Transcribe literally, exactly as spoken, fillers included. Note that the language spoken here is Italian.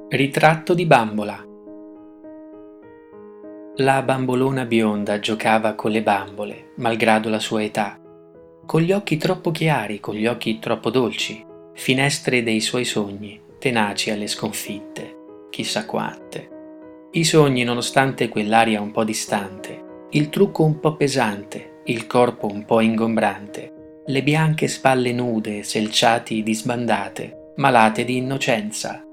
Ritratto di bambola. La bambolona bionda giocava con le bambole, malgrado la sua età, con gli occhi troppo chiari, con gli occhi troppo dolci, finestre dei suoi sogni, tenaci alle sconfitte, chissà quante. I sogni, nonostante quell'aria un po' distante, il trucco un po' pesante, il corpo un po' ingombrante, le bianche spalle nude, selciati di sbandate, malate di innocenza,